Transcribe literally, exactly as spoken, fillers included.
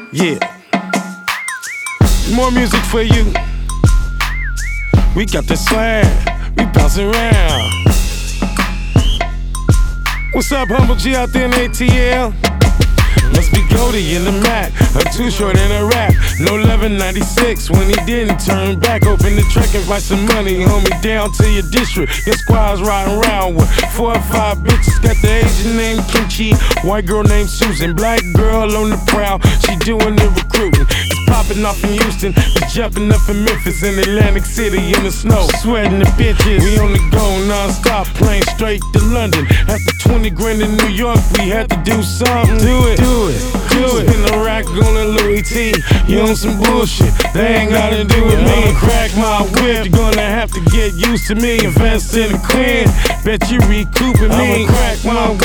Yeah. More music for you. We got the slang, we bouncing around. What's up, Humble G out there in A T L? Must be Goldie in the Mac, a Too Short in a rap. No eleven ninety-six when he didn't turn back. Open the track and write some money, homie, down to your district. Your squad's riding around with four or five bitches. Got the Asian named Kimchi, white girl named Susan, black girl on the prowl, she doing the recruiting. It's popping off in Houston, it's jumping up in Memphis and Atlantic City in the snow, sweating the bitches. We on the go non-stop, playing straight to London. After twenty grand in New York, we had to do something. Do it, do it, do it. Spin a rack on a Louis T. You on some bullshit, they ain't gotta do with me. Crack my whip, you're gonna have to get used to me. Invest in a queen, bet you recouping me. I'ma crack my